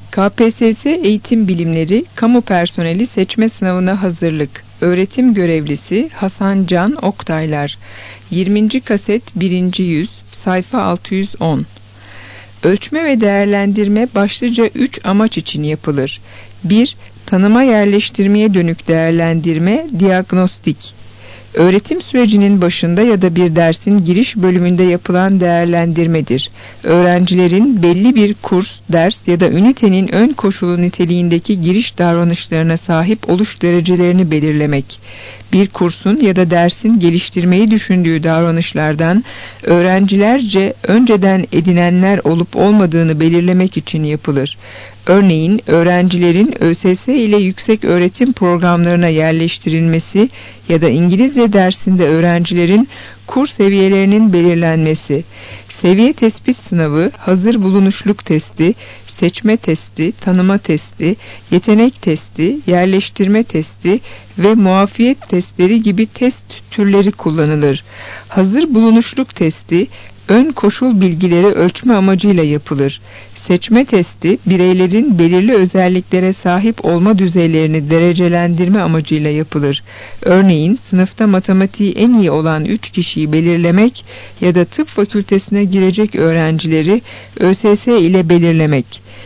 KPSS Eğitim Bilimleri Kamu Personeli Seçme Sınavına Hazırlık. Öğretim Görevlisi Hasan Can Oktaylar. 20. kaset 1. yüz, sayfa 610. Ölçme ve değerlendirme başlıca 3 amaç için yapılır. 1. Tanıma yerleştirmeye dönük değerlendirme, diagnostik. Öğretim sürecinin başında ya da bir dersin giriş bölümünde yapılan değerlendirmedir. Öğrencilerin belli bir kurs, ders ya da ünitenin ön koşulu niteliğindeki giriş davranışlarına sahip oluş derecelerini belirlemek. Bir kursun ya da dersin geliştirmeyi düşündüğü davranışlardan öğrencilerce önceden edinenler olup olmadığını belirlemek için yapılır. Örneğin öğrencilerin ÖSS ile yüksek öğretim programlarına yerleştirilmesi ya da İngilizce dersinde öğrencilerin kur seviyelerinin belirlenmesi, seviye tespit sınavı, hazır bulunuşluk testi, seçme testi, tanıma testi, yetenek testi, yerleştirme testi ve muafiyet testleri gibi test türleri kullanılır. Hazır bulunuşluk testi, ön koşul bilgileri ölçme amacıyla yapılır. Seçme testi, bireylerin belirli özelliklere sahip olma düzeylerini derecelendirme amacıyla yapılır. Örneğin, sınıfta matematiği en iyi olan 3 kişiyi belirlemek ya da tıp fakültesine girecek öğrencileri ÖSS ile belirlemek.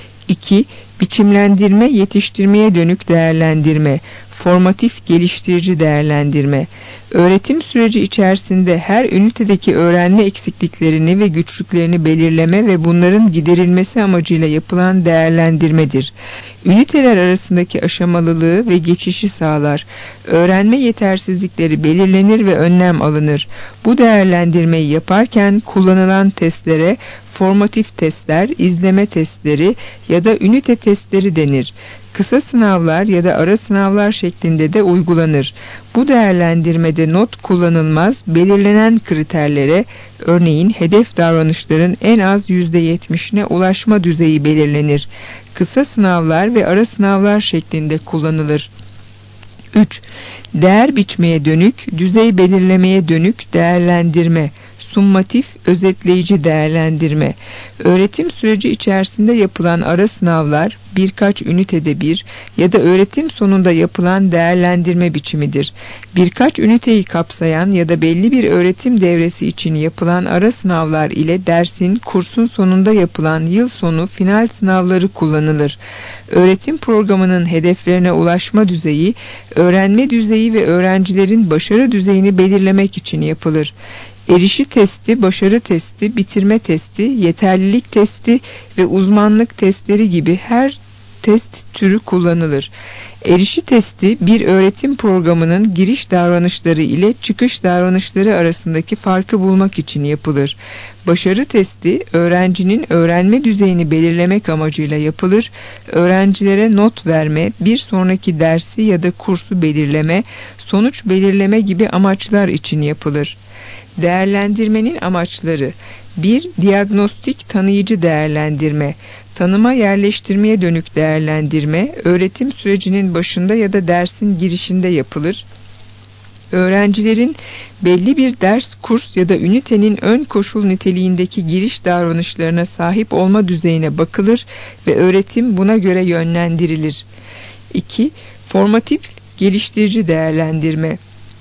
2. Biçimlendirme, yetiştirmeye dönük değerlendirme, formatif geliştirici değerlendirme. Öğretim süreci içerisinde her ünitedeki öğrenme eksikliklerini ve güçlüklerini belirleme ve bunların giderilmesi amacıyla yapılan değerlendirmedir. Üniteler arasındaki aşamalılığı ve geçişi sağlar. Öğrenme yetersizlikleri belirlenir ve önlem alınır. Bu değerlendirmeyi yaparken kullanılan testlere formatif testler, izleme testleri ya da ünite testleri denir. Kısa sınavlar ya da ara sınavlar şeklinde de uygulanır. Bu değerlendirmede not kullanılmaz, belirlenen kriterlere, örneğin hedef davranışların en az %70'ine ulaşma düzeyi belirlenir. Kısa sınavlar ve ara sınavlar şeklinde kullanılır. 3. Değer biçmeye dönük, düzey belirlemeye dönük değerlendirme. Summatif, özetleyici değerlendirme. Öğretim süreci içerisinde yapılan ara sınavlar, birkaç ünitede bir ya da öğretim sonunda yapılan değerlendirme biçimidir. Birkaç üniteyi kapsayan ya da belli bir öğretim devresi için yapılan ara sınavlar ile dersin, kursun sonunda yapılan yıl sonu final sınavları kullanılır. Öğretim programının hedeflerine ulaşma düzeyi, öğrenme düzeyi ve öğrencilerin başarı düzeyini belirlemek için yapılır. Erişi testi, başarı testi, bitirme testi, yeterlilik testi ve uzmanlık testleri gibi her test türü kullanılır. Erişi testi, bir öğretim programının giriş davranışları ile çıkış davranışları arasındaki farkı bulmak için yapılır. Başarı testi, öğrencinin öğrenme düzeyini belirlemek amacıyla yapılır. Öğrencilere not verme, bir sonraki dersi ya da kursu belirleme, sonuç belirleme gibi amaçlar için yapılır. Değerlendirmenin amaçları: 1. Diagnostik tanıyıcı değerlendirme. Tanıma yerleştirmeye dönük değerlendirme, öğretim sürecinin başında ya da dersin girişinde yapılır. Öğrencilerin belli bir ders, kurs ya da ünitenin ön koşul niteliğindeki giriş davranışlarına sahip olma düzeyine bakılır ve öğretim buna göre yönlendirilir. 2. Formatif geliştirici değerlendirme.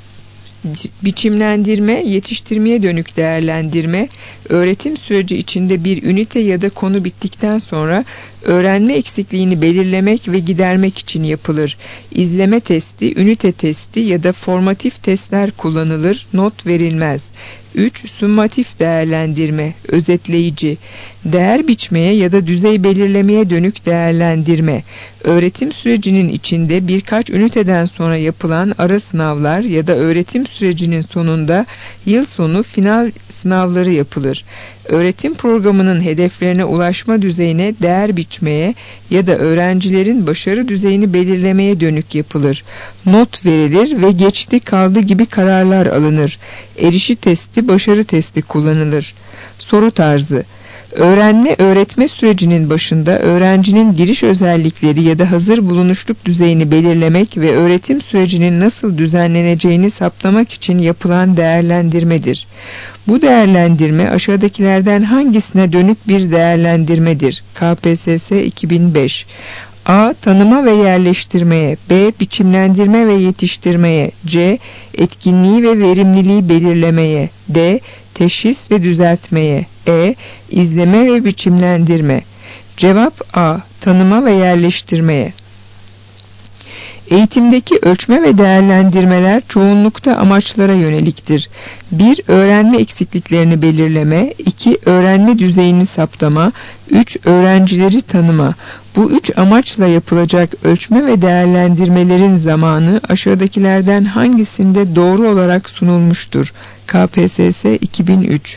Biçimlendirme, yetiştirmeye dönük değerlendirme, öğretim süreci içinde bir ünite ya da konu bittikten sonra öğrenme eksikliğini belirlemek ve gidermek için yapılır. İzleme testi, ünite testi ya da formatif testler kullanılır, not verilmez. 3. Summatif değerlendirme, özetleyici. Değer biçmeye ya da düzey belirlemeye dönük değerlendirme. Öğretim sürecinin içinde birkaç üniteden sonra yapılan ara sınavlar ya da öğretim sürecinin sonunda yıl sonu final sınavları yapılır. Öğretim programının hedeflerine ulaşma düzeyine değer biçmeye ya da öğrencilerin başarı düzeyini belirlemeye dönük yapılır. Not verilir ve geçti kaldı gibi kararlar alınır. Erişi testi, başarı testi kullanılır. Soru tarzı: Öğrenme-öğretme sürecinin başında öğrencinin giriş özellikleri ya da hazır bulunuşluk düzeyini belirlemek ve öğretim sürecinin nasıl düzenleneceğini saptamak için yapılan değerlendirmedir. Bu değerlendirme aşağıdakilerden hangisine dönük bir değerlendirmedir? KPSS 2005. A. Tanıma ve yerleştirmeye. B. Biçimlendirme ve yetiştirmeye. C. Etkinliği ve verimliliği belirlemeye. D. Teşhis ve düzeltmeye. E. İzleme ve biçimlendirme. Cevap A. Tanıma ve yerleştirmeye. Eğitimdeki ölçme ve değerlendirmeler çoğunlukta amaçlara yöneliktir. 1. Öğrenme eksikliklerini belirleme. 2. Öğrenme düzeyini saptama. 3. Öğrencileri tanıma. Bu üç amaçla yapılacak ölçme ve değerlendirmelerin zamanı aşağıdakilerden hangisinde doğru olarak sunulmuştur? KPSS 2003.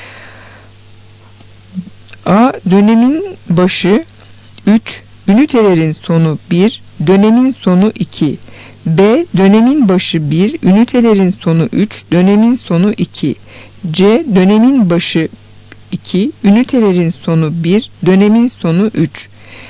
A. Dönemin başı 3. Ünitelerin sonu 1, dönemin sonu 2. B. Dönemin başı 1, ünitelerin sonu 3, dönemin sonu 2. C. Dönemin başı 2, ünitelerin sonu 1, dönemin sonu 3.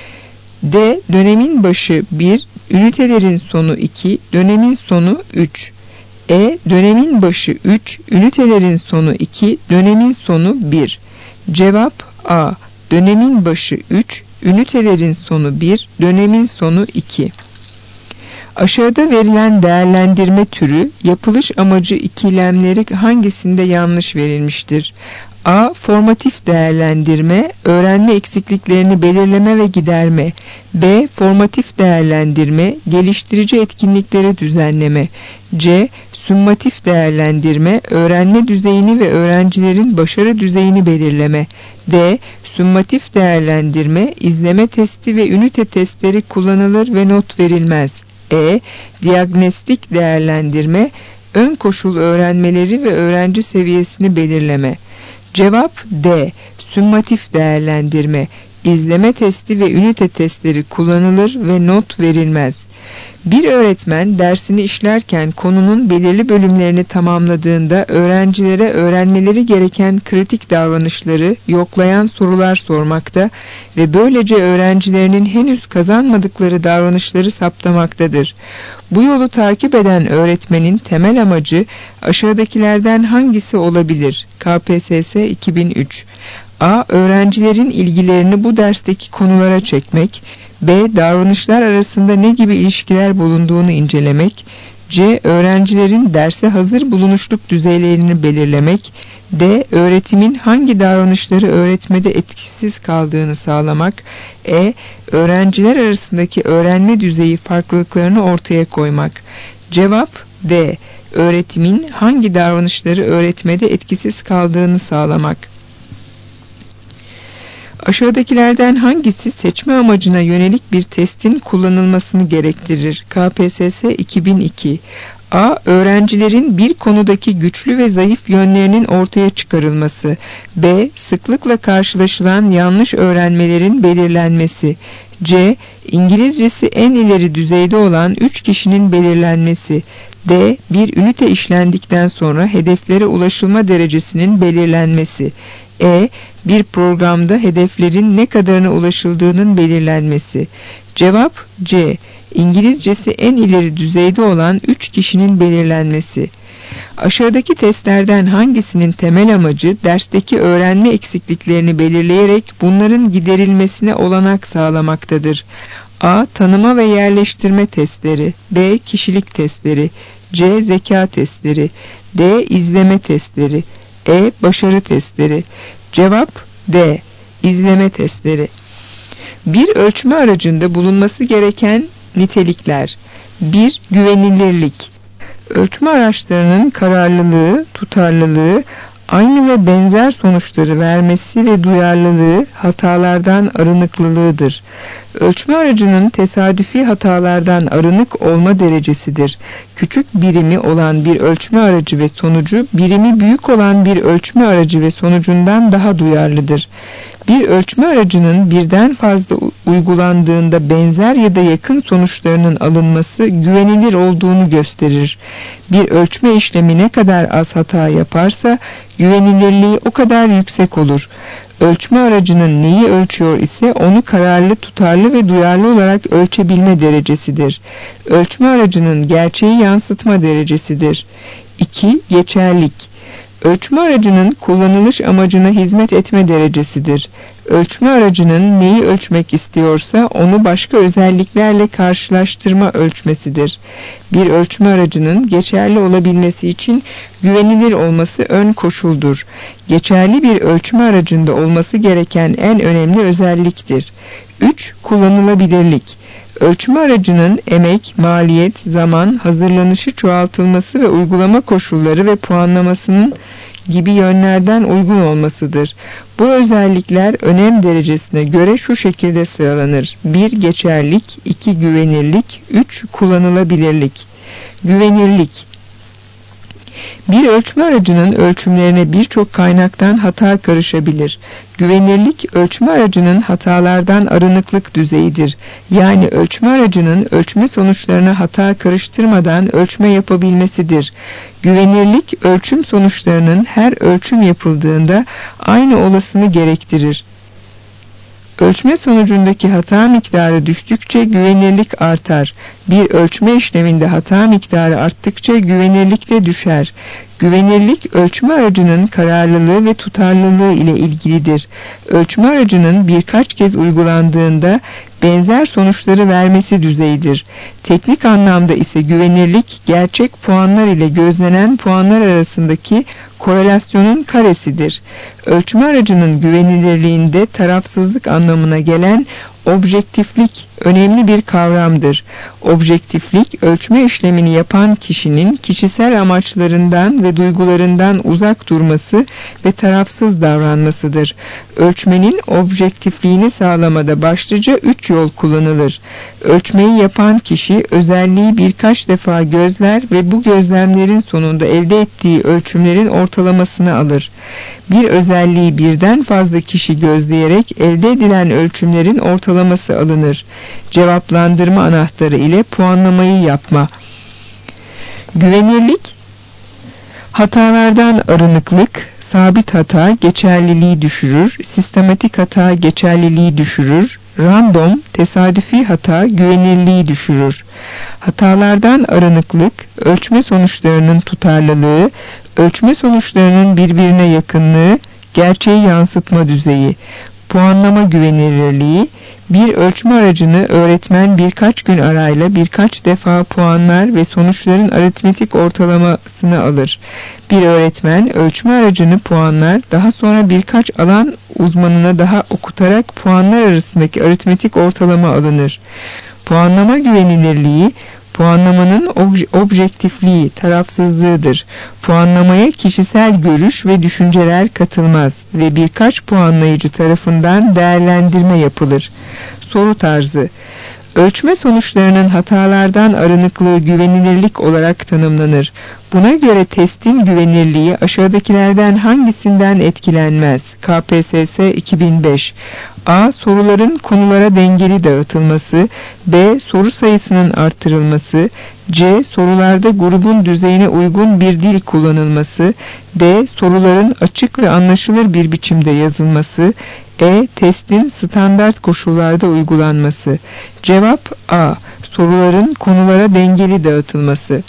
D. Dönemin başı 1, ünitelerin sonu 2, dönemin sonu 3. E. Dönemin başı 3, ünitelerin sonu 2, dönemin sonu 1. Cevap A. Dönemin başı 3, ünitelerin sonu 1, dönemin sonu 2. Aşağıda verilen değerlendirme türü, yapılış amacı ikilemleri hangisinde yanlış verilmiştir? A. Formatif değerlendirme, öğrenme eksikliklerini belirleme ve giderme. B. Formatif değerlendirme, geliştirici etkinlikleri düzenleme. C. Sümmatif değerlendirme, öğrenme düzeyini ve öğrencilerin başarı düzeyini belirleme. D. Sümmatif değerlendirme, izleme testi ve ünite testleri kullanılır ve not verilmez. E. Diagnostik değerlendirme, ön koşul öğrenmeleri ve öğrenci seviyesini belirleme. Cevap D. Sümmatif değerlendirme, izleme testi ve ünite testleri kullanılır ve not verilmez. Bir öğretmen dersini işlerken konunun belirli bölümlerini tamamladığında öğrencilere öğrenmeleri gereken kritik davranışları yoklayan sorular sormakta ve böylece öğrencilerinin henüz kazanmadıkları davranışları saptamaktadır. Bu yolu takip eden öğretmenin temel amacı aşağıdakilerden hangisi olabilir? KPSS 2003. A. Öğrencilerin ilgilerini bu dersteki konulara çekmek. B. Davranışlar arasında ne gibi ilişkiler bulunduğunu incelemek. C. Öğrencilerin derse hazır bulunuşluk düzeylerini belirlemek. D. Öğretimin hangi davranışları öğretmede etkisiz kaldığını sağlamak. E. Öğrenciler arasındaki öğrenme düzeyi farklılıklarını ortaya koymak. Cevap D. Öğretimin hangi davranışları öğretmede etkisiz kaldığını sağlamak. Aşağıdakilerden hangisi seçme amacına yönelik bir testin kullanılmasını gerektirir? KPSS 2002. A. Öğrencilerin bir konudaki güçlü ve zayıf yönlerinin ortaya çıkarılması. B. Sıklıkla karşılaşılan yanlış öğrenmelerin belirlenmesi. C. İngilizcesi en ileri düzeyde olan 3 kişinin belirlenmesi. D. Bir ünite işlendikten sonra hedeflere ulaşılma derecesinin belirlenmesi. E. Bir programda hedeflerin ne kadarına ulaşıldığının belirlenmesi. Cevap C. İngilizcesi en ileri düzeyde olan 3 kişinin belirlenmesi. Aşağıdaki testlerden hangisinin temel amacı dersteki öğrenme eksikliklerini belirleyerek bunların giderilmesine olanak sağlamaktadır? A. Tanıma ve yerleştirme testleri. B. Kişilik testleri. C. Zeka testleri. D. İzleme testleri. E. Başarı testleri. Cevap D. İzleme testleri. Bir ölçme aracında bulunması gereken nitelikler. 1. Güvenilirlik. Ölçme araçlarının kararlılığı, tutarlılığı, aynı ve benzer sonuçları vermesi ve duyarlılığı hatalardan arınıklılığıdır. Ölçme aracının tesadüfi hatalardan arınık olma derecesidir. Küçük birimi olan bir ölçme aracı ve sonucu, birimi büyük olan bir ölçme aracı ve sonucundan daha duyarlıdır. Bir ölçme aracının birden fazla uygulandığında benzer ya da yakın sonuçlarının alınması güvenilir olduğunu gösterir. Bir ölçme işlemi ne kadar az hata yaparsa güvenilirliği o kadar yüksek olur. Ölçme aracının neyi ölçüyor ise onu kararlı, tutarlı ve duyarlı olarak ölçebilme derecesidir. Ölçme aracının gerçeği yansıtma derecesidir. 2. Geçerlilik. Ölçme aracının kullanılış amacına hizmet etme derecesidir. Ölçme aracının neyi ölçmek istiyorsa onu başka özelliklerle karşılaştırma ölçmesidir. Bir ölçme aracının geçerli olabilmesi için güvenilir olması ön koşuldur. Geçerli bir ölçme aracında olması gereken en önemli özelliktir. 3. Kullanılabilirlik. Ölçme aracının emek, maliyet, zaman, hazırlanışı, çoğaltılması ve uygulama koşulları ve puanlamasının gibi yönlerden uygun olmasıdır. Bu özellikler önem derecesine göre şu şekilde sıralanır. 1. Geçerlilik, 2. Güvenirlik, 3. Kullanılabilirlik. Güvenirlik. Bir ölçme aracının ölçümlerine birçok kaynaktan hata karışabilir. Güvenirlik, ölçme aracının hatalardan arınıklık düzeyidir. Yani ölçme aracının ölçme sonuçlarına hata karıştırmadan ölçme yapabilmesidir. Güvenirlik, ölçüm sonuçlarının her ölçüm yapıldığında aynı olasını gerektirir. Ölçme sonucundaki hata miktarı düştükçe güvenirlik artar. Bir ölçme işleminde hata miktarı arttıkça güvenirlik de düşer. Güvenirlik, ölçme aracının kararlılığı ve tutarlılığı ile ilgilidir. Ölçme aracının birkaç kez uygulandığında benzer sonuçları vermesi düzeyidir. Teknik anlamda ise güvenirlik, gerçek puanlar ile gözlenen puanlar arasındaki korelasyonun karesidir. Ölçme aracının güvenilirliğinde tarafsızlık anlamına gelen objektiflik önemli bir kavramdır. Objektiflik, ölçme işlemini yapan kişinin kişisel amaçlarından ve duygularından uzak durması ve tarafsız davranmasıdır. Ölçmenin objektifliğini sağlamada başlıca 3 yol kullanılır. Ölçmeyi yapan kişi özelliği birkaç defa gözler ve bu gözlemlerin sonunda elde ettiği ölçümlerin ortalamasını alır. Bir özelliği birden fazla kişi gözleyerek elde edilen ölçümlerin ortalaması alınır. Cevaplandırma anahtarı ile puanlamayı yapma. Güvenirlik, hatalardan arınıklık, sabit hata geçerliliği düşürür, sistematik hata geçerliliği düşürür, random, tesadüfi hata güvenirliği düşürür. Hatalardan arınıklık, ölçme sonuçlarının tutarlılığı, ölçme sonuçlarının birbirine yakınlığı, gerçeği yansıtma düzeyi. Puanlama güvenilirliği, bir ölçme aracını öğretmen birkaç gün arayla birkaç defa puanlar ve sonuçların aritmetik ortalamasını alır. Bir öğretmen ölçme aracını puanlar, daha sonra birkaç alan uzmanına daha okutarak puanlar arasındaki aritmetik ortalama alınır. Puanlama güvenilirliği, puanlamanın objektifliği, tarafsızlığıdır. Puanlamaya kişisel görüş ve düşünceler katılmaz ve birkaç puanlayıcı tarafından değerlendirme yapılır. Soru tarzı. Ölçme sonuçlarının hatalardan arınıklığı güvenilirlik olarak tanımlanır. Buna göre testin güvenilirliği aşağıdakilerden hangisinden etkilenmez? KPSS 2005. A. Soruların konulara dengeli dağıtılması. B. Soru sayısının artırılması. C. Sorularda grubun düzeyine uygun bir dil kullanılması. D. Soruların açık ve anlaşılır bir biçimde yazılması. E. Testin standart koşullarda uygulanması. Cevap A. Soruların konulara dengeli dağıtılması.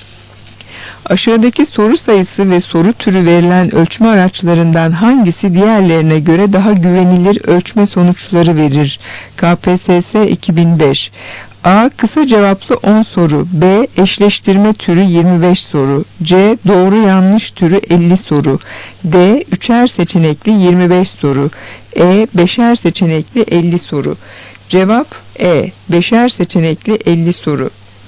Aşağıdaki soru sayısı ve soru türü verilen ölçme araçlarından hangisi diğerlerine göre daha güvenilir ölçme sonuçları verir? KPSS 2005. A. Kısa cevaplı 10 soru. B. Eşleştirme türü 25 soru. C. Doğru yanlış türü 50 soru. D. Üçer seçenekli 25 soru. E. Beşer seçenekli 50 soru. Cevap E. Beşer seçenekli 50 soru.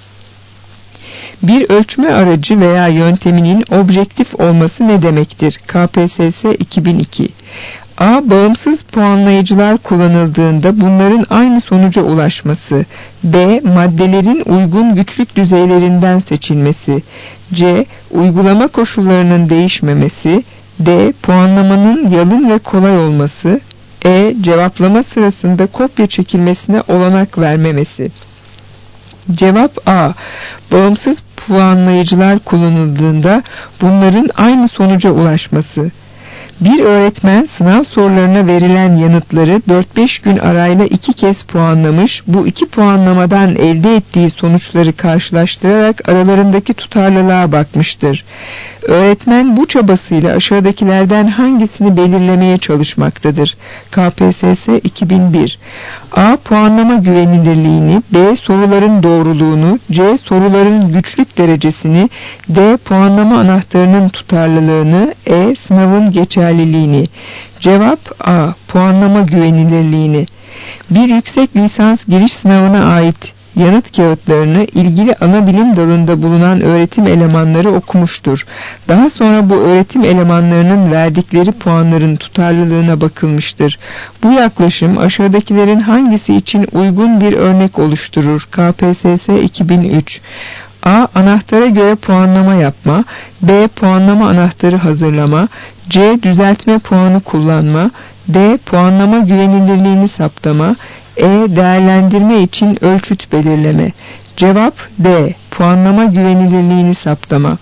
Bir ölçme aracı veya yönteminin objektif olması ne demektir? KPSS 2002. A. Bağımsız puanlayıcılar kullanıldığında bunların aynı sonuca ulaşması. B. Maddelerin uygun güçlük düzeylerinden seçilmesi. C. Uygulama koşullarının değişmemesi. D. Puanlamanın yalın ve kolay olması. E. Cevaplama sırasında kopya çekilmesine olanak vermemesi. Cevap A. Bağımsız puanlayıcılar kullanıldığında bunların aynı sonuca ulaşması. Bir öğretmen sınav sorularına verilen yanıtları 4-5 gün arayla 2 kez puanlamış, bu 2 puanlamadan elde ettiği sonuçları karşılaştırarak aralarındaki tutarlılığa bakmıştır. Öğretmen bu çabasıyla aşağıdakilerden hangisini belirlemeye çalışmaktadır? KPSS 2001. A. Puanlama güvenilirliğini, B. Soruların doğruluğunu, C. Soruların güçlük derecesini, D. Puanlama anahtarının tutarlılığını, E. Sınavın geçerliliğini. Cevap A. Puanlama güvenilirliğini. Bir yüksek lisans giriş sınavına ait yanıt kağıtlarını ilgili ana bilim dalında bulunan öğretim elemanları okumuştur. Daha sonra bu öğretim elemanlarının verdikleri puanların tutarlılığına bakılmıştır. Bu yaklaşım aşağıdakilerin hangisi için uygun bir örnek oluşturur? KPSS 2003. A. Anahtara göre puanlama yapma, B. Puanlama anahtarı hazırlama, C. Düzeltme puanı kullanma, D. Puanlama güvenilirliğini saptama, E. Değerlendirme için ölçüt belirleme. Cevap D. Puanlama güvenilirliğini saptama.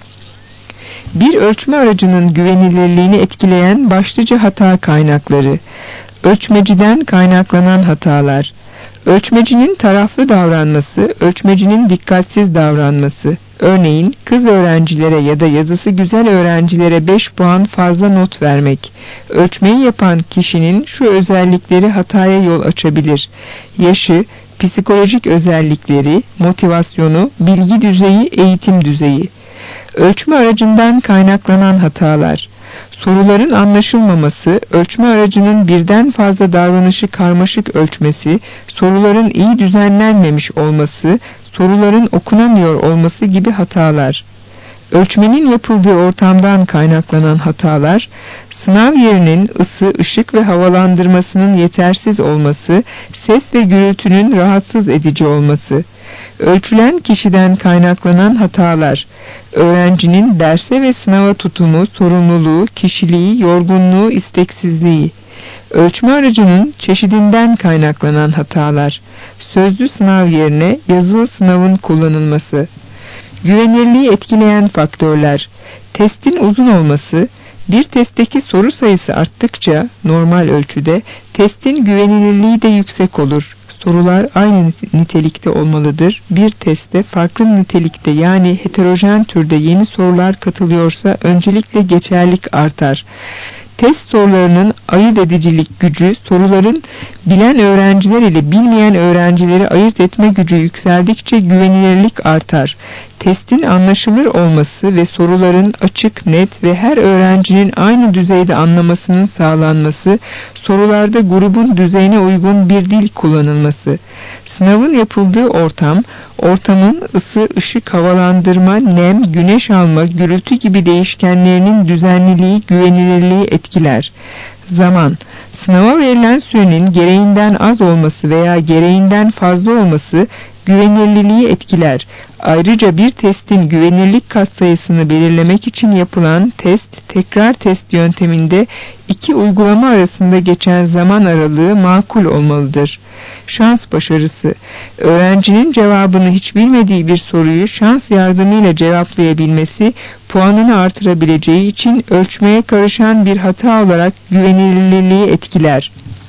Bir ölçme aracının güvenilirliğini etkileyen başlıca hata kaynakları. Ölçmeciden kaynaklanan hatalar. Ölçmecinin taraflı davranması, ölçmecinin dikkatsiz davranması. Örneğin kız öğrencilere ya da yazısı güzel öğrencilere 5 puan fazla not vermek. Ölçmeyi yapan kişinin şu özellikleri hataya yol açabilir: yaşı, psikolojik özellikleri, motivasyonu, bilgi düzeyi, eğitim düzeyi. Ölçme aracından kaynaklanan hatalar. Soruların anlaşılmaması, ölçme aracının birden fazla davranışı karmaşık ölçmesi, soruların iyi düzenlenmemiş olması, soruların okunamıyor olması gibi hatalar. Ölçmenin yapıldığı ortamdan kaynaklanan hatalar, sınav yerinin ısı, ışık ve havalandırmasının yetersiz olması, ses ve gürültünün rahatsız edici olması. Ölçülen kişiden kaynaklanan hatalar, öğrencinin derse ve sınava tutumu, sorumluluğu, kişiliği, yorgunluğu, isteksizliği. Ölçme aracının çeşidinden kaynaklanan hatalar, sözlü sınav yerine yazılı sınavın kullanılması. Güvenilirliği etkileyen faktörler, testin uzun olması, bir testteki soru sayısı arttıkça normal ölçüde testin güvenilirliği de yüksek olur. Sorular aynı nitelikte olmalıdır. Bir testte farklı nitelikte yani heterojen türde yeni sorular katılıyorsa öncelikle geçerlilik artar. Test sorularının ayırt edicilik gücü, soruların bilen öğrenciler ile bilmeyen öğrencileri ayırt etme gücü yükseldikçe güvenilirlik artar. Testin anlaşılır olması ve soruların açık, net ve her öğrencinin aynı düzeyde anlamasının sağlanması, sorularda grubun düzeyine uygun bir dil kullanılması. Sınavın yapıldığı ortam, ortamın ısı, ışık, havalandırma, nem, güneş alma, gürültü gibi değişkenlerinin düzenliliği, güvenilirliği etkiler. Zaman, sınava verilen sürenin gereğinden az olması veya gereğinden fazla olması güvenilirliği etkiler. Ayrıca bir testin güvenilirlik katsayısını belirlemek için yapılan test, tekrar test yönteminde iki uygulama arasında geçen zaman aralığı makul olmalıdır. Şans başarısı, öğrencinin cevabını hiç bilmediği bir soruyu şans yardımıyla cevaplayabilmesi, puanını artırabileceği için ölçmeye karışan bir hata olarak güvenilirliği etkiler.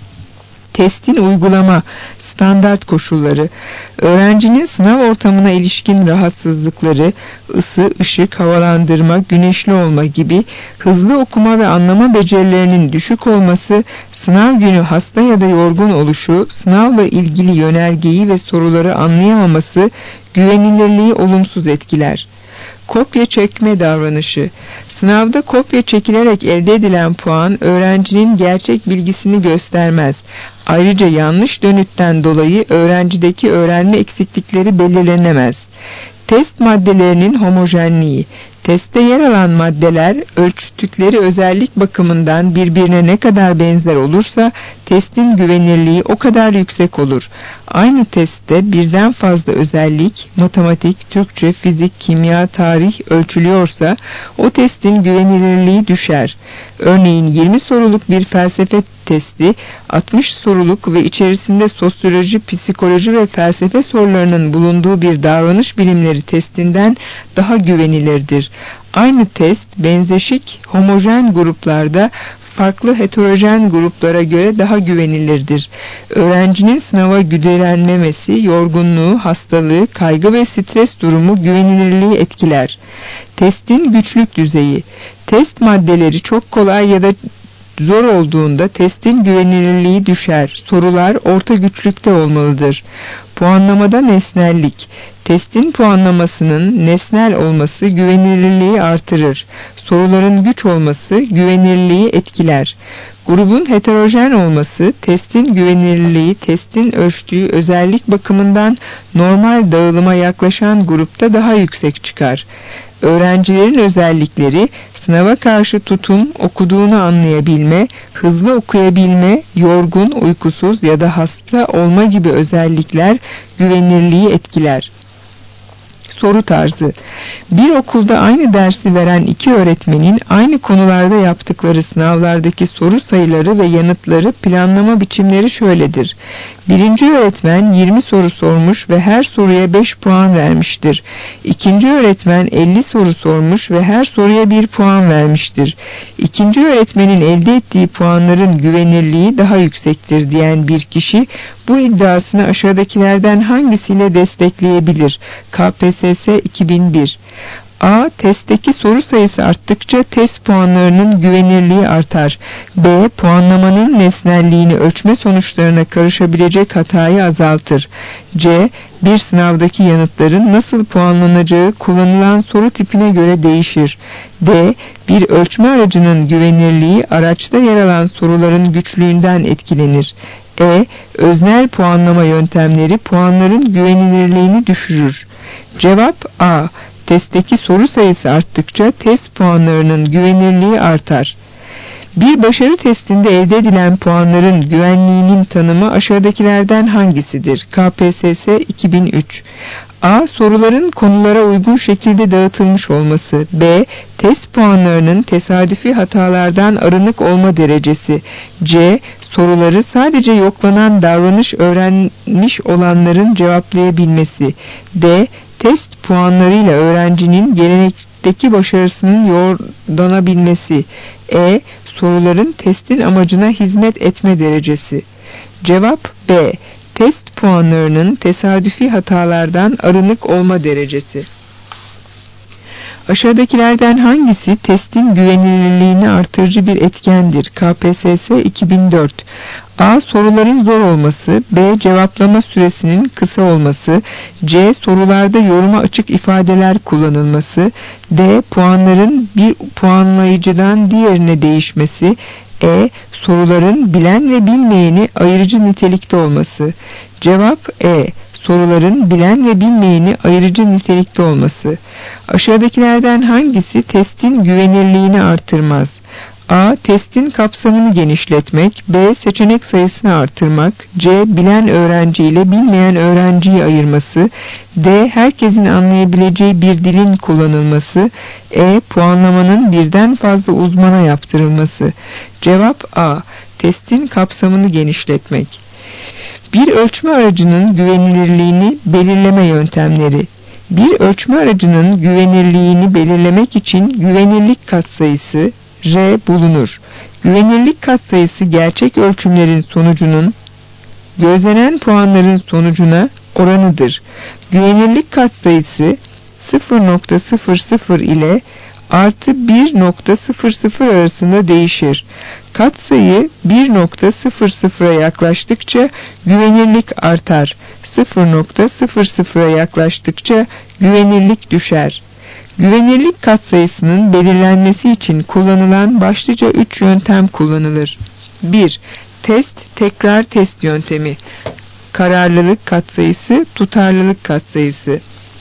Testin uygulama, standart koşulları, öğrencinin sınav ortamına ilişkin rahatsızlıkları, ısı, ışık, havalandırma, güneşli olma gibi hızlı okuma ve anlama becerilerinin düşük olması, sınav günü hasta ya da yorgun oluşu, sınavla ilgili yönergeyi ve soruları anlayamaması güvenilirliği olumsuz etkiler. Kopya çekme davranışı. Sınavda kopya çekilerek elde edilen puan öğrencinin gerçek bilgisini göstermez. Ayrıca yanlış dönütten dolayı öğrencideki öğrenme eksiklikleri belirlenemez. Test maddelerinin homojenliği. Testte yer alan maddeler ölçtükleri özellik bakımından birbirine ne kadar benzer olursa testin güvenilirliği o kadar yüksek olur. Aynı testte birden fazla özellik, matematik, Türkçe, fizik, kimya, tarih ölçülüyorsa o testin güvenilirliği düşer. Örneğin 20 soruluk bir felsefe testi, 60 soruluk ve içerisinde sosyoloji, psikoloji ve felsefe sorularının bulunduğu bir davranış bilimleri testinden daha güvenilirdir. Aynı test benzeşik homojen gruplarda farklı heterojen gruplara göre daha güvenilirdir. Öğrencinin sınava güdülenmemesi, yorgunluğu, hastalığı, kaygı ve stres durumu güvenilirliği etkiler. Testin güçlük düzeyi. Test maddeleri çok kolay ya da zor olduğunda testin güvenilirliği düşer. Sorular orta güçlükte olmalıdır. Puanlamada nesnellik. Testin puanlamasının nesnel olması güvenilirliği artırır. Soruların güç olması güvenilirliği etkiler. Grubun heterojen olması testin güvenilirliği, testin ölçtüğü özellik bakımından normal dağılıma yaklaşan grupta daha yüksek çıkar. Öğrencilerin özellikleri sınava karşı tutum, okuduğunu anlayabilme, hızlı okuyabilme, yorgun, uykusuz ya da hasta olma gibi özellikler güvenilirliği etkiler. Soru tarzı. Bir okulda aynı dersi veren iki öğretmenin aynı konularda yaptıkları sınavlardaki soru sayıları ve yanıtları planlama biçimleri şöyledir. Birinci öğretmen 20 soru sormuş ve her soruya 5 puan vermiştir. İkinci öğretmen 50 soru sormuş ve her soruya 1 puan vermiştir. İkinci öğretmenin elde ettiği puanların güvenilirliği daha yüksektir diyen bir kişi bu iddiasını aşağıdakilerden hangisiyle destekleyebilir? KPSS 2001. A. Testteki soru sayısı arttıkça test puanlarının güvenilirliği artar. B. Puanlamanın nesnelliğini ölçme sonuçlarına karışabilecek hatayı azaltır. C. Bir sınavdaki yanıtların nasıl puanlanacağı kullanılan soru tipine göre değişir. D. Bir ölçme aracının güvenilirliği araçta yer alan soruların güçlüğünden etkilenir. E. Öznel puanlama yöntemleri puanların güvenilirliğini düşürür. Cevap A. Testteki soru sayısı arttıkça test puanlarının güvenilirliği artar. Bir başarı testinde elde edilen puanların güvenliğinin tanımı aşağıdakilerden hangisidir? KPSS 2003. A. Soruların konulara uygun şekilde dağıtılmış olması. B. Test puanlarının tesadüfi hatalardan arınık olma derecesi. C. Soruları sadece yoklanan davranış öğrenmiş olanların cevaplayabilmesi. D. Test puanlarıyla öğrencinin gelenekteki başarısının yoğrulanabilmesi. E. Soruların testin amacına hizmet etme derecesi. Cevap B. Test puanlarının tesadüfi hatalardan arınık olma derecesi. Aşağıdakilerden hangisi testin güvenilirliğini artırıcı bir etkendir? KPSS 2004. A. Soruların zor olması. B. Cevaplama süresinin kısa olması. C. Sorularda yoruma açık ifadeler kullanılması. D. Puanların bir puanlayıcıdan diğerine değişmesi. E. Soruların bilen ve bilmeyeni ayırıcı nitelikte olması. Cevap E. Soruların bilen ve bilmeyeni ayırıcı nitelikte olması. Aşağıdakilerden hangisi testin güvenilirliğini artırmaz? A. Testin kapsamını genişletmek. B. Seçenek sayısını artırmak. C. Bilen öğrenci ile bilmeyen öğrenciyi ayırması. D. Herkesin anlayabileceği bir dilin kullanılması. E. Puanlamanın birden fazla uzmana yaptırılması. Cevap A. Testin kapsamını genişletmek. Bir ölçme aracının güvenilirliğini belirleme yöntemleri. Bir ölçme aracının güvenilirliğini belirlemek için güvenirlik katsayısı R bulunur. Güvenirlik katsayısı gerçek ölçümlerin sonucunun gözlenen puanların sonucuna oranıdır. Güvenirlik katsayısı 0.00 ile artı 1.00 arasında değişir. Katsayı 1.00'a yaklaştıkça güvenirlik artar. 0.00'a yaklaştıkça güvenirlik düşer. Güvenirlik katsayısının belirlenmesi için kullanılan başlıca 3 yöntem kullanılır. 1. Tekrar test yöntemi. Kararlılık katsayısı, tutarlılık katsayısı.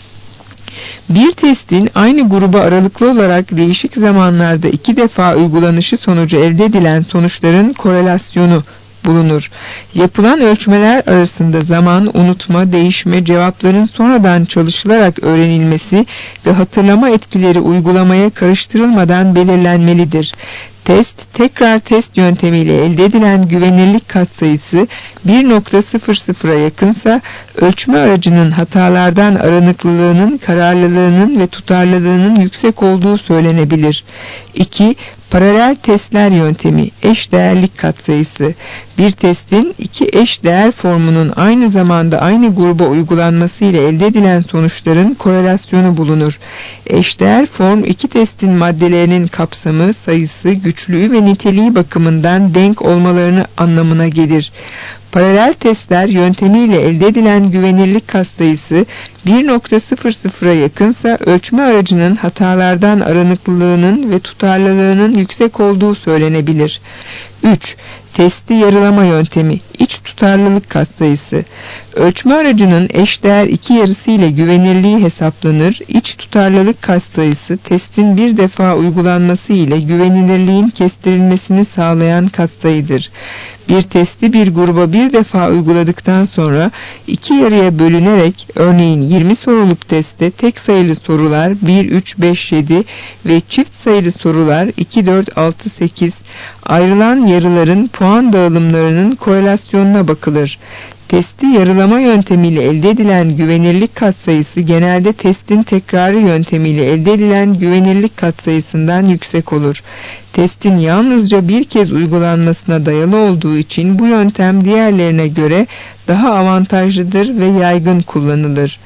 Bir testin aynı gruba aralıklı olarak değişik zamanlarda 2 defa uygulanışı sonucu elde edilen sonuçların korelasyonu bulunur. Yapılan ölçmeler arasında zaman, unutma, değişme, cevapların sonradan çalışılarak öğrenilmesi ve hatırlama etkileri uygulamaya karıştırılmadan belirlenmelidir. Tekrar test yöntemiyle elde edilen güvenirlik katsayısı 1.00'a yakınsa ölçme aracının hatalardan aranıklılığının, kararlılığının ve tutarlılığının yüksek olduğu söylenebilir. 2. Paralel testler yöntemi, eşdeğerlik katsayısı. Bir testin iki eşdeğer formunun aynı zamanda aynı gruba uygulanması ile elde edilen sonuçların korelasyonu bulunur. Eşdeğer form iki testin maddelerinin kapsamı, sayısı, güçlüğü ve niteliği bakımından denk olmalarını anlamına gelir. Paralel testler yöntemiyle elde edilen güvenirlik katsayısı 1.00'a yakınsa ölçme aracının hatalardan aranıklılığının ve tutarlılığının yüksek olduğu söylenebilir. 3. Testi yarılama yöntemi, iç tutarlılık katsayısı. Ölçme aracının eşdeğer iki yarısı ile güvenirliği hesaplanır. İç tutarlılık katsayısı testin bir defa uygulanması ile güvenilirliğin kestirilmesini sağlayan katsayıdır. Bir testi bir gruba bir defa uyguladıktan sonra iki yarıya bölünerek, örneğin 20 soruluk testte tek sayılı sorular 1, 3, 5, 7 ve çift sayılı sorular 2, 4, 6, 8 ayrılan yarıların puan dağılımlarının korelasyonuna bakılır. Testi yarılama yöntemiyle elde edilen güvenirlik katsayısı genelde testin tekrarı yönetimiyle elde edilen güvenirlik katsayısından yüksek olur. Testin yalnızca bir kez uygulanmasına dayalı olduğu için bu yöntem diğerlerine göre daha avantajlıdır ve yaygın kullanılır.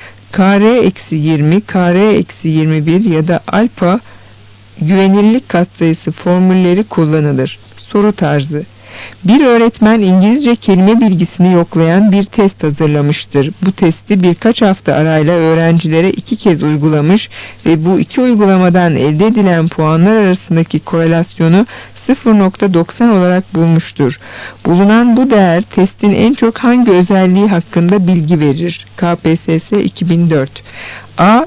Kr-20, Kr-21 ya da alfa güvenirlik katsayısı formülleri kullanılır. Soru tarzı. Bir öğretmen İngilizce kelime bilgisini yoklayan bir test hazırlamıştır. Bu testi birkaç hafta arayla öğrencilere 2 kez uygulamış ve bu 2 uygulamadan elde edilen puanlar arasındaki korelasyonu 0.90 olarak bulmuştur. Bulunan bu değer testin en çok hangi özelliği hakkında bilgi verir? KPSS 2004. A.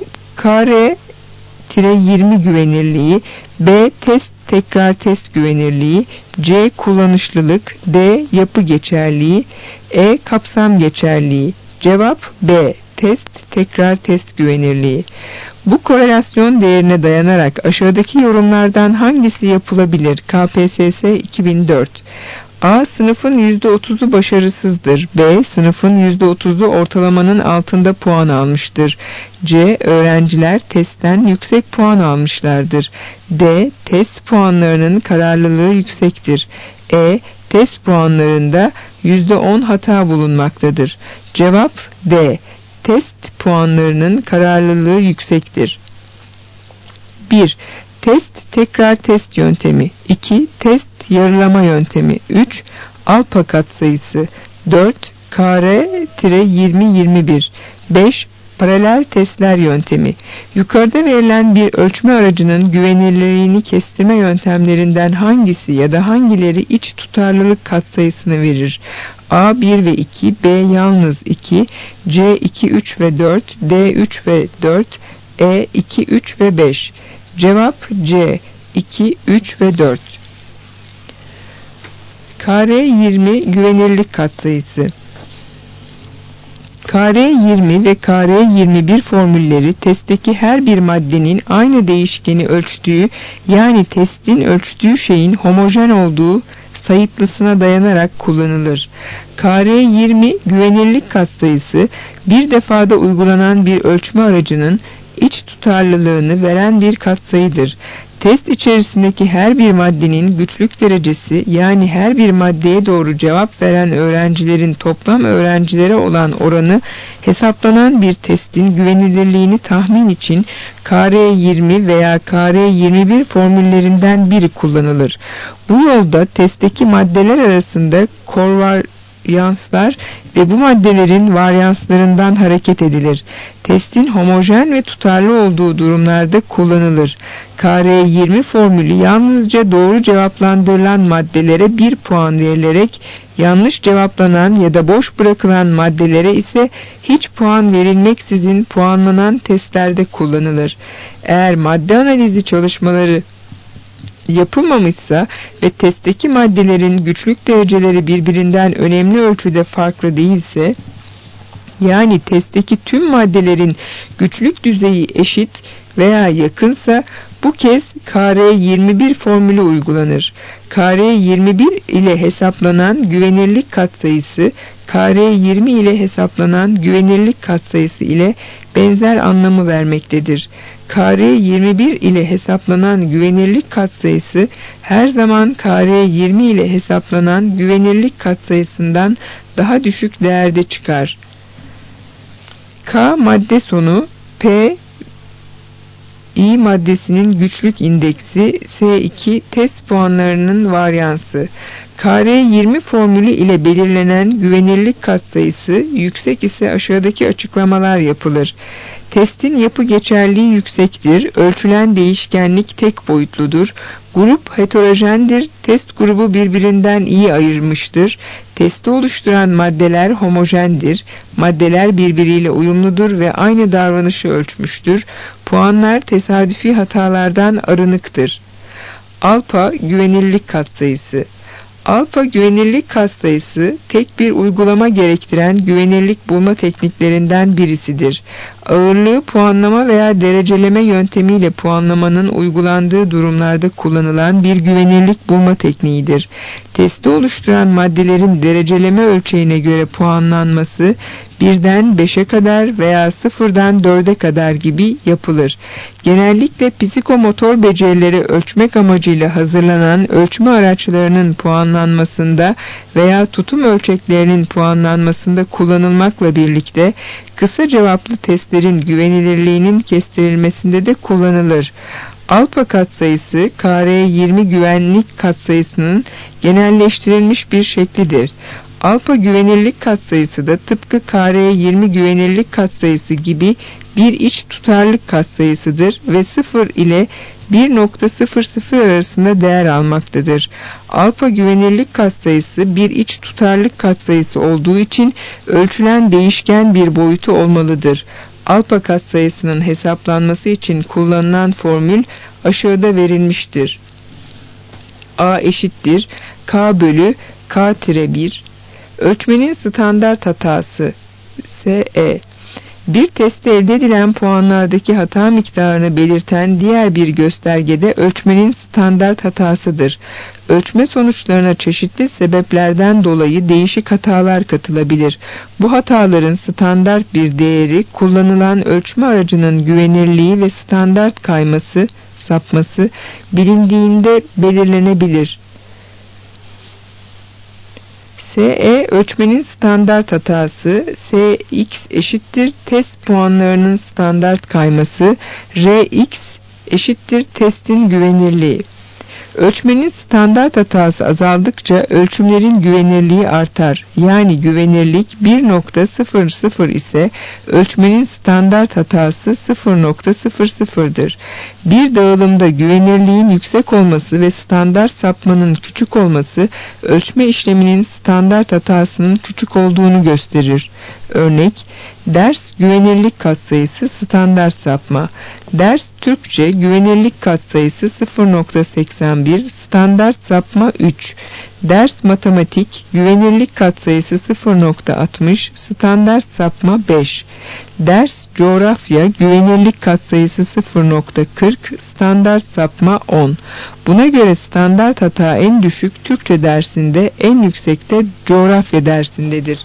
Kr-20 güvenirliği, B. Tekrar test güvenirliği, C. Kullanışlılık, D. Yapı geçerliği, E. Kapsam geçerliği. Cevap B. Tekrar test güvenirliği. Bu korelasyon değerine dayanarak aşağıdaki yorumlardan hangisi yapılabilir? KPSS 2004. A. Sınıfın %30'u başarısızdır. B. Sınıfın %30'u ortalamanın altında puan almıştır. C. Öğrenciler testten yüksek puan almışlardır. D. Test puanlarının kararlılığı yüksektir. E. Test puanlarında %10 hata bulunmaktadır. Cevap D. Test puanlarının kararlılığı yüksektir. 1. Tekrar test yöntemi. 2. Test yarılama yöntemi. 3. Alfa katsayısı. 4. Kr-20-21. 5. Paralel testler yöntemi. Yukarıda verilen bir ölçme aracının güvenilirliğini kestirme yöntemlerinden hangisi ya da hangileri iç tutarlılık katsayısını verir? A 1 ve 2, B yalnız 2, C 2, 3 ve 4, D 3 ve 4, E 2, 3 ve 5. Cevap C 2, 3 ve 4. Kr-20 güvenirlik katsayısı. Kr-20 ve Kr-21 formülleri testteki her bir maddenin aynı değişkeni ölçtüğü, yani testin ölçtüğü şeyin homojen olduğu sayıtlısına dayanarak kullanılır. Kr-20 güvenirlik katsayısı bir defada uygulanan bir ölçme aracının iç tutarlılığını veren bir katsayıdır. Test içerisindeki her bir maddenin güçlük derecesi, yani her bir maddeye doğru cevap veren öğrencilerin toplam öğrencilere olan oranı hesaplanan bir testin güvenilirliğini tahmin için Kr-20 veya Kr-21 formüllerinden biri kullanılır. Bu yolda testteki maddeler arasında kovaryanslar ve bu maddelerin varyanslarından hareket edilir. Testin homojen ve tutarlı olduğu durumlarda kullanılır. Kr-20 formülü yalnızca doğru cevaplandırılan maddelere 1 puan verilerek, yanlış cevaplanan ya da boş bırakılan maddelere ise hiç puan verilmeksizin puanlanan testlerde kullanılır. Eğer madde analizi çalışmaları yapılmamışsa ve testteki maddelerin güçlük dereceleri birbirinden önemli ölçüde farklı değilse, yani testteki tüm maddelerin güçlük düzeyi eşit veya yakınsa bu kez Kr21 formülü uygulanır. Kr21 ile hesaplanan güvenirlik katsayısı Kr20 ile hesaplanan güvenirlik katsayısı ile benzer anlamı vermektedir. Kr21 ile hesaplanan güvenirlik katsayısı her zaman Kr20 ile hesaplanan güvenirlik katsayısından daha düşük değerde çıkar. K madde sonu, P I maddesinin güçlük indeksi, S2 test puanlarının varyansı. Kr20 formülü ile belirlenen güvenirlik katsayısı yüksek ise aşağıdaki açıklamalar yapılır. Testin yapı geçerliği yüksektir, ölçülen değişkenlik tek boyutludur, grup heterojendir, test grubu birbirinden iyi ayırmıştır, testi oluşturan maddeler homojendir, maddeler birbiriyle uyumludur ve aynı davranışı ölçmüştür, puanlar tesadüfi hatalardan arınıktır. Alpha güvenirlik katsayısı. Alfa güvenirlik katsayısı tek bir uygulama gerektiren güvenirlik bulma tekniklerinden birisidir. Ağırlığı puanlama veya dereceleme yöntemiyle puanlamanın uygulandığı durumlarda kullanılan bir güvenirlik bulma tekniğidir. Testi oluşturan maddelerin dereceleme ölçeğine göre puanlanması 1'den 5'e kadar veya 0'dan 4'e kadar gibi yapılır. Genellikle psikomotor becerileri ölçmek amacıyla hazırlanan ölçme araçlarının puanlanmasında veya tutum ölçeklerinin puanlanmasında kullanılmakla birlikte kısa cevaplı testlerin güvenilirliğinin kestirilmesinde de kullanılır. Alfa katsayısı Kr20 güvenlik katsayısının genelleştirilmiş bir şeklidir. Alfa güvenirlik katsayısı da tıpkı Kr20 güvenirlik katsayısı gibi bir iç tutarlık katsayısıdır ve 0 ile 1.00 arasında değer almaktadır. Alfa güvenirlik katsayısı bir iç tutarlık katsayısı olduğu için ölçülen değişken bir boyutu olmalıdır. Alfa katsayısının hesaplanması için kullanılan formül aşağıda verilmiştir. A eşittir K bölü K-1. Ölçmenin standart hatası SE. Bir testte elde edilen puanlardaki hata miktarını belirten diğer bir göstergede ölçmenin standart hatasıdır. Ölçme sonuçlarına çeşitli sebeplerden dolayı değişik hatalar katılabilir. Bu hataların standart bir değeri, kullanılan ölçme aracının güvenirliği ve standart kayması, sapması bilindiğinde belirlenebilir. SE ölçmenin standart hatası, Sx eşittir test puanlarının standart kayması, Rx eşittir testin güvenirliği. Ölçmenin standart hatası azaldıkça ölçümlerin güvenirliği artar. Yani güvenirlik 1.00 ise ölçmenin standart hatası 0.00'dır. Bir dağılımda güvenirliğin yüksek olması ve standart sapmanın küçük olması ölçme işleminin standart hatasının küçük olduğunu gösterir. Örnek: ders güvenirlik katsayısı standart sapma. Ders Türkçe güvenirlik katsayısı 0.81, standart sapma 3. Ders matematik güvenirlik katsayısı 0.60, standart sapma 5. Ders coğrafya güvenirlik katsayısı 0.40, standart sapma 10. Buna göre standart hata en düşük Türkçe dersinde, en yüksekte coğrafya dersindedir.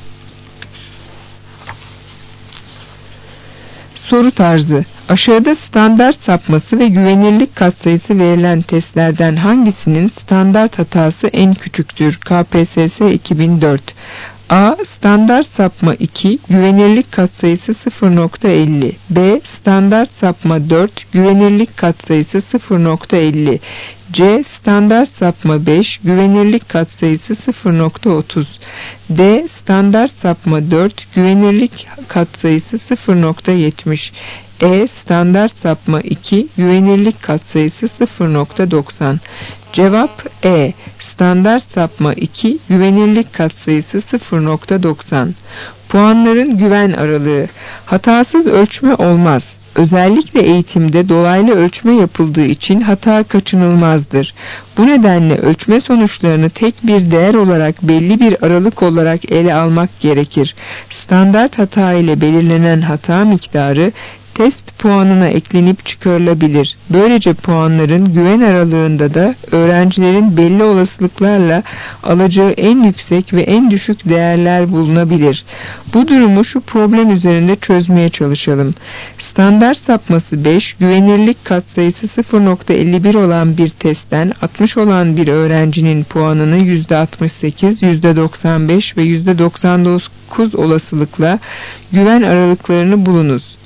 Soru tarzı: aşağıda standart sapması ve güvenirlik katsayısı verilen testlerden hangisinin standart hatası en küçüktür? KPSS 2004. A. Standart sapma 2, güvenirlik katsayısı 0.50. B. Standart sapma 4, güvenirlik katsayısı 0.50. C. Standart sapma 5, güvenirlik katsayısı 0.30. D. Standart sapma 4, güvenirlik katsayısı 0.70. E. Standart sapma 2, güvenirlik katsayısı 0.90. Cevap E. Standart sapma 2, güvenirlik katsayısı 0.90. Puanların güven aralığı. Hatasız ölçme olmaz. Özellikle eğitimde dolaylı ölçme yapıldığı için hata kaçınılmazdır. Bu nedenle ölçme sonuçlarını tek bir değer olarak belli bir aralık olarak ele almak gerekir. Standart hata ile belirlenen hata miktarı test puanına eklenip çıkarılabilir. Böylece puanların güven aralığında da öğrencilerin belli olasılıklarla alacağı en yüksek ve en düşük değerler bulunabilir. Bu durumu şu problem üzerinde çözmeye çalışalım. Standart sapması 5, güvenirlik katsayısı 0.51 olan bir testten 60 olan bir öğrencinin puanını %68, %95 ve %99 olasılıkla güven aralıklarını bulunuz.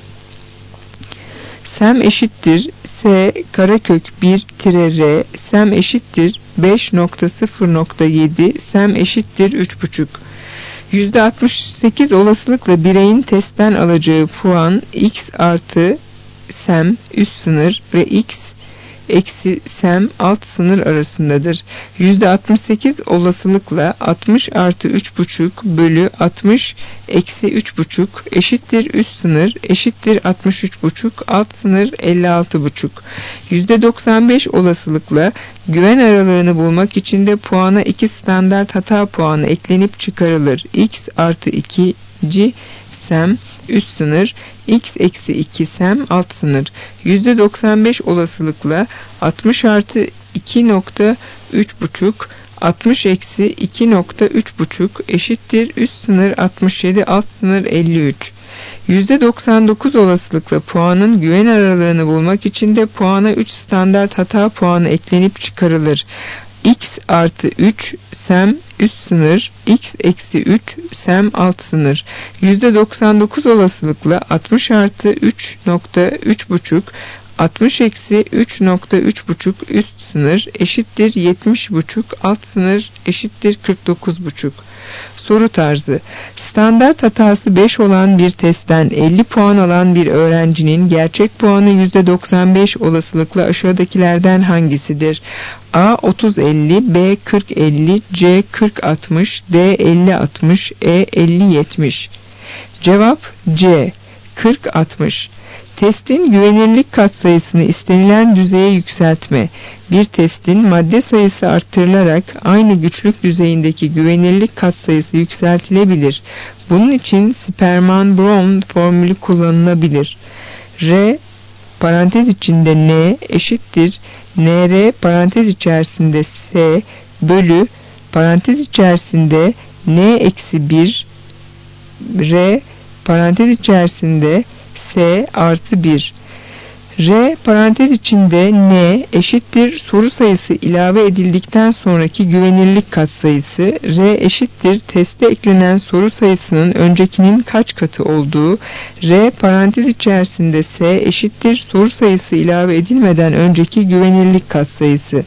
Sem eşittir S karekök 1 R, sem eşittir 5.0.7, sem eşittir 3.5. %68 olasılıkla bireyin testten alacağı puan x artı sem üst sınır ve x eksi sem alt sınır arasındadır. %68 olasılıkla 60 artı 3.5 bölü 60 eksi 3.5 eşittir üst sınır eşittir 63.5 alt sınır 56.5. %95 olasılıkla güven aralığını bulmak için de puana 2 standart hata puanı eklenip çıkarılır. X artı 2 sem üst sınır, x eksi 2 sem alt sınır. %95 olasılıkla 60 artı 2.3.5 60 eksi 2.3.5 eşittir üst sınır 67 alt sınır 53. %99 olasılıkla puanın güven aralığını bulmak için de puana 3 standart hata puanı eklenip çıkarılır. X artı 3 sem üst sınır, x eksi 3 sem alt sınır. %99 olasılıkla 60 artı 3.3.5 60 eksi 3.3.5 üst sınır eşittir 70.5 alt sınır eşittir 49.5. Soru tarzı: standart hatası 5 olan bir testten 50 puan alan bir öğrencinin gerçek puanı %95 olasılıkla aşağıdakilerden hangisidir? A 30-50, B 40-50, C 40-60, D 50-60, E 50-70. Cevap C 40-60. Testin güvenirlik katsayısını istenilen düzeye yükseltme. Bir testin madde sayısı arttırılarak aynı güçlük düzeyindeki güvenirlik katsayısı yükseltilebilir. Bunun için Sperman-Brown formülü kullanılabilir. R parantez içinde N eşittir NR parantez içerisinde S bölü parantez içerisinde N eksi 1 R parantez içerisinde S artı 1. R parantez içinde N eşittir soru sayısı ilave edildikten sonraki güvenirlik katsayısı. R eşittir teste eklenen soru sayısının öncekinin kaç katı olduğu. R parantez içerisinde S eşittir soru sayısı ilave edilmeden önceki güvenirlik katsayısı.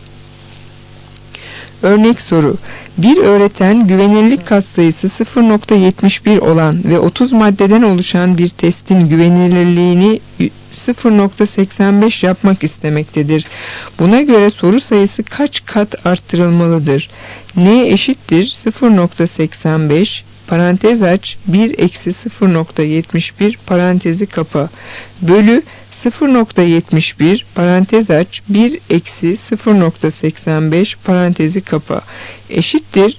Örnek soru: bir öğreten güvenirlik katsayısı 0.71 olan ve 30 maddeden oluşan bir testin güvenilirliğini 0.85 yapmak istemektedir. Buna göre soru sayısı kaç kat arttırılmalıdır? N eşittir 0.85 parantez aç 1 eksi 0.71 parantezi kapa bölü 0.71 parantez aç 1 eksi 0.85 parantezi kapa eşittir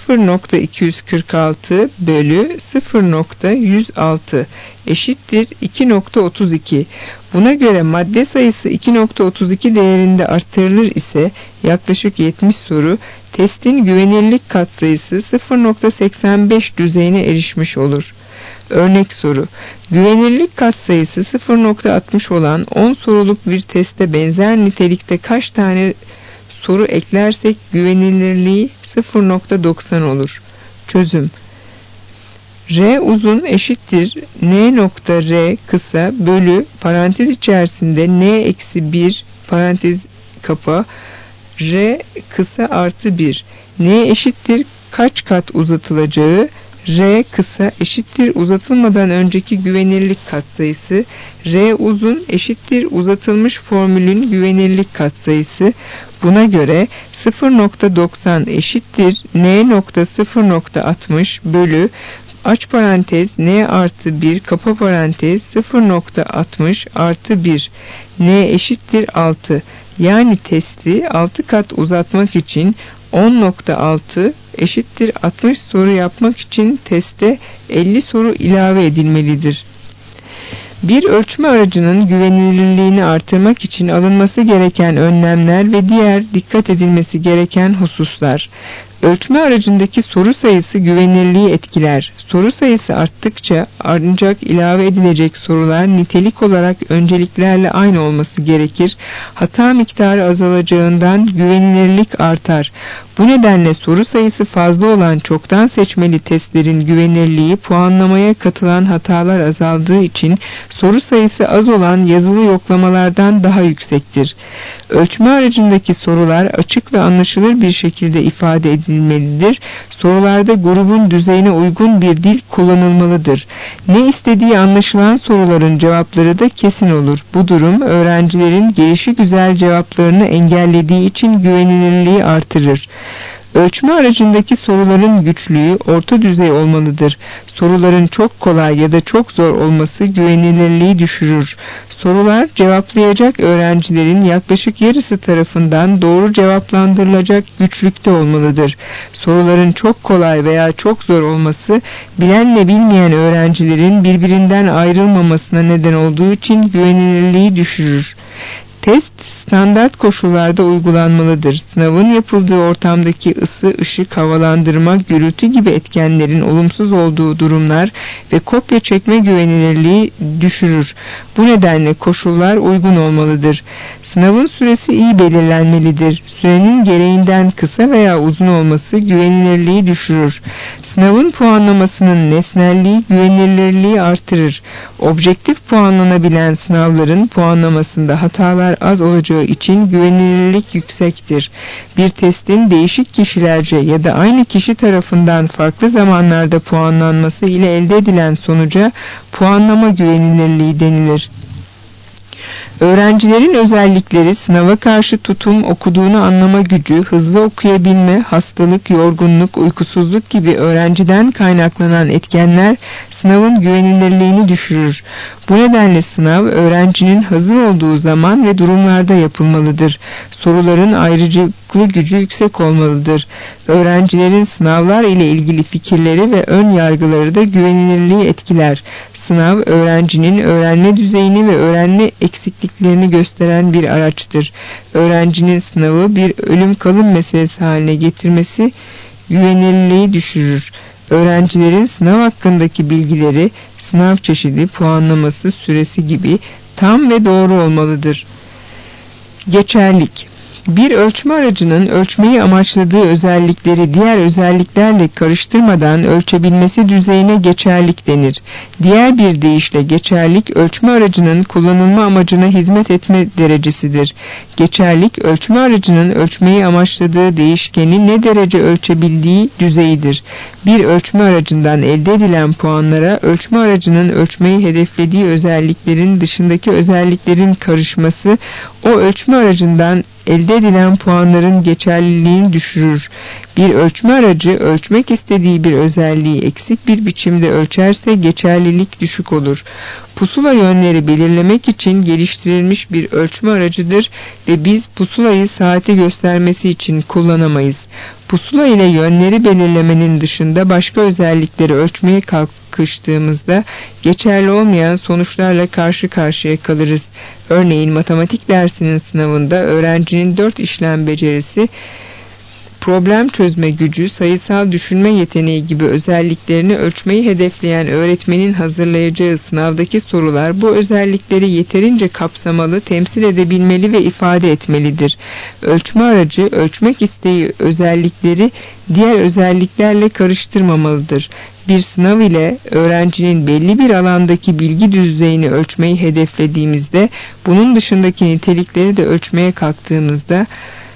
0.246 bölü 0.106 eşittir 2.32. Buna göre madde sayısı 2.32 değerinde arttırılır ise yaklaşık 70 soru testin güvenirlik katsayısı 0.85 düzeyine erişmiş olur. Örnek soru: güvenirlik katsayısı 0.60 olan 10 soruluk bir teste benzer nitelikte kaç tane soru eklersek güvenilirliği 0.90 olur. Çözüm: R uzun eşittir N nokta R kısa bölü parantez içerisinde N eksi 1 parantez kapa R kısa artı 1. N eşittir kaç kat uzatılacağı, R kısa eşittir uzatılmadan önceki güvenirlik katsayısı, R uzun eşittir uzatılmış formülün güvenirlik katsayısı. Buna göre 0.90 eşittir N nokta 0.60 bölü aç parantez n artı 1 kapa parantez 0.60 artı 1 n eşittir 6. Yani testi 6 kat uzatmak için 10.6 eşittir 60 soru yapmak için teste 50 soru ilave edilmelidir. Bir ölçme aracının güvenilirliğini artırmak için alınması gereken önlemler ve diğer dikkat edilmesi gereken hususlar. Ölçme aracındaki soru sayısı güvenilirliği etkiler. Soru sayısı arttıkça ancak ilave edilecek sorular nitelik olarak önceliklerle aynı olması gerekir. Hata miktarı azalacağından güvenilirlik artar. Bu nedenle soru sayısı fazla olan çoktan seçmeli testlerin güvenilirliği puanlamaya katılan hatalar azaldığı için soru sayısı az olan yazılı yoklamalardan daha yüksektir. Ölçme aracındaki sorular açık ve anlaşılır bir şekilde ifade edilmelidir. Sorularda grubun düzeyine uygun bir dil kullanılmalıdır. Ne istediği anlaşılan soruların cevapları da kesin olur. Bu durum öğrencilerin gelişigüzel cevaplarını engellediği için güvenilirliği artırır. Ölçme aracındaki soruların güçlüğü orta düzey olmalıdır. Soruların çok kolay ya da çok zor olması güvenilirliği düşürür. Sorular cevaplayacak öğrencilerin yaklaşık yarısı tarafından doğru cevaplandırılacak güçlükte olmalıdır. Soruların çok kolay veya çok zor olması bilenle bilmeyen öğrencilerin birbirinden ayrılmamasına neden olduğu için güvenilirliği düşürür. Test standart koşullarda uygulanmalıdır. Sınavın yapıldığı ortamdaki ısı, ışık, havalandırma, gürültü gibi etkenlerin olumsuz olduğu durumlar ve kopya çekme güvenilirliği düşürür. Bu nedenle koşullar uygun olmalıdır. Sınavın süresi iyi belirlenmelidir. Sürenin gereğinden kısa veya uzun olması güvenilirliği düşürür. Sınavın puanlamasının nesnelliği güvenilirliği artırır. Objektif puanlanabilen sınavların puanlamasında hatalar az olacağı için güvenilirlik yüksektir. Bir testin değişik kişilerce ya da aynı kişi tarafından farklı zamanlarda puanlanması ile elde edilen sonuca puanlama güvenilirliği denilir. Öğrencilerin özellikleri sınava karşı tutum, okuduğunu anlama gücü, hızlı okuyabilme, hastalık, yorgunluk, uykusuzluk gibi öğrenciden kaynaklanan etkenler sınavın güvenilirliğini düşürür. Bu nedenle sınav öğrencinin hazır olduğu zaman ve durumlarda yapılmalıdır. Soruların ayrıcalıklı gücü yüksek olmalıdır. Öğrencilerin sınavlar ile ilgili fikirleri ve ön yargıları da güvenilirliği etkiler. Sınav, öğrencinin öğrenme düzeyini ve öğrenme eksikliklerini gösteren bir araçtır. Öğrencinin sınavı bir ölüm kalım meselesi haline getirmesi güvenilirliği düşürür. Öğrencilerin sınav hakkındaki bilgileri, sınav çeşidi, puanlaması, süresi gibi tam ve doğru olmalıdır. Geçerlilik. Bir ölçme aracının ölçmeyi amaçladığı özellikleri diğer özelliklerle karıştırmadan ölçebilmesi düzeyine geçerlilik denir. Diğer bir deyişle geçerlilik ölçme aracının kullanılma amacına hizmet etme derecesidir. Geçerlilik ölçme aracının ölçmeyi amaçladığı değişkeni ne derece ölçebildiği düzeyidir. Bir ölçme aracından elde edilen puanlara ölçme aracının ölçmeyi hedeflediği özelliklerin dışındaki özelliklerin karışması o ölçme aracından elde edilen puanların geçerliliğini düşürür. Bir ölçme aracı ölçmek istediği bir özelliği eksik bir biçimde ölçerse geçerlilik düşük olur. Pusula yönleri belirlemek için geliştirilmiş bir ölçme aracıdır ve biz pusulayı saati göstermesi için kullanamayız. Pusula ile yönleri belirlemenin dışında başka özellikleri ölçmeye kalkıştığımızda geçerli olmayan sonuçlarla karşı karşıya kalırız. Örneğin matematik dersinin sınavında öğrencinin 4 işlem becerisi, problem çözme gücü, sayısal düşünme yeteneği gibi özelliklerini ölçmeyi hedefleyen öğretmenin hazırlayacağı sınavdaki sorular bu özellikleri yeterince kapsamalı, temsil edebilmeli ve ifade etmelidir. Ölçme aracı, ölçmek isteği özellikleri diğer özelliklerle karıştırmamalıdır. Bir sınav ile öğrencinin belli bir alandaki bilgi düzeyini ölçmeyi hedeflediğimizde, bunun dışındaki nitelikleri de ölçmeye kalktığımızda,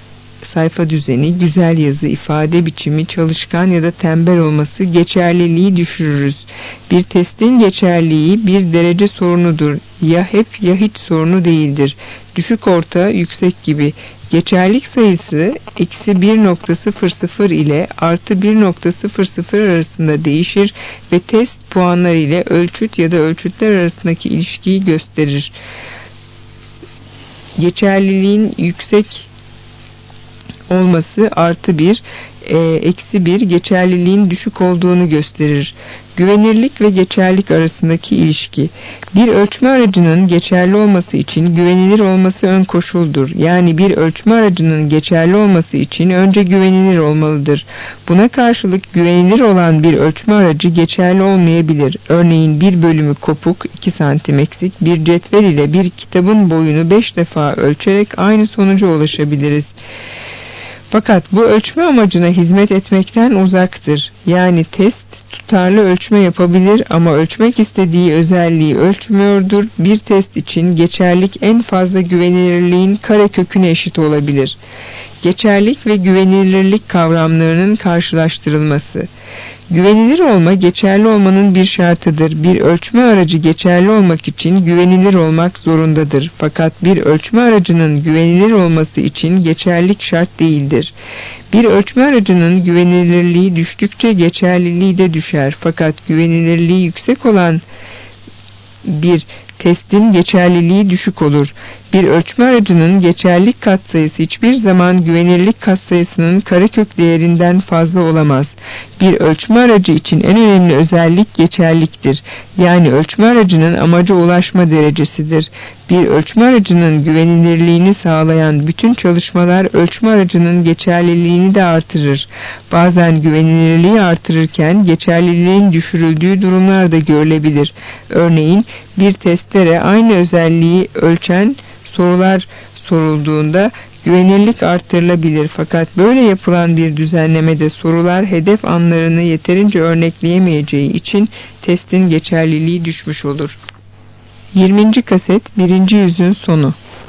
sayfa düzeni, güzel yazı, ifade biçimi, çalışkan ya da tembel olması geçerliliği düşürürüz. Bir testin geçerliliği bir derece sorunudur. Ya hep ya hiç sorunu değildir. düşük orta yüksek gibi. Geçerlilik sayısı eksi 1.00 ile artı 1.00 arasında değişir ve test puanları ile ölçüt ya da ölçütler arasındaki ilişkiyi gösterir. Geçerliliğin yüksek olması artı 1, eksi 1 geçerliliğin düşük olduğunu gösterir. Güvenirlik ve geçerlilik arasındaki ilişki. Bir ölçme aracının geçerli olması için güvenilir olması ön koşuldur. Yani bir ölçme aracının geçerli olması için önce güvenilir olmalıdır. Buna karşılık güvenilir olan bir ölçme aracı geçerli olmayabilir. Örneğin bir bölümü kopuk, 2 santim eksik bir cetvel ile bir kitabın boyunu 5 defa ölçerek aynı sonuca ulaşabiliriz. Fakat bu ölçme amacına hizmet etmekten uzaktır. Yani test tutarlı ölçme yapabilir ama ölçmek istediği özelliği ölçmüyordur. Bir test için geçerlilik en fazla güvenilirliğin kareköküne eşit olabilir. Geçerlilik ve güvenilirlik kavramlarının karşılaştırılması. Güvenilir olma, geçerli olmanın bir şartıdır. Bir ölçme aracı geçerli olmak için güvenilir olmak zorundadır. Fakat bir ölçme aracının güvenilir olması için geçerlilik şart değildir. Bir ölçme aracının güvenilirliği düştükçe geçerliliği de düşer. Fakat güvenilirliği yüksek olan bir testin geçerliliği düşük olur. Bir ölçme aracının geçerlilik katsayısı hiçbir zaman güvenirlik katsayısının karekök değerinden fazla olamaz. Bir ölçme aracı için en önemli özellik geçerliktir. Yani ölçme aracının amaca ulaşma derecesidir. Bir ölçme aracının güvenilirliğini sağlayan bütün çalışmalar ölçme aracının geçerliliğini de artırır. Bazen güvenilirliği artırırken geçerliliğin düşürüldüğü durumlar da görülebilir. Örneğin bir testere aynı özelliği ölçen sorular sorulduğunda güvenirlik artırılabilir. Fakat böyle yapılan bir düzenlemede sorular hedef anlarını yeterince örnekleyemeyeceği için testin geçerliliği düşmüş olur. 20. kaset 1. yüzün sonu.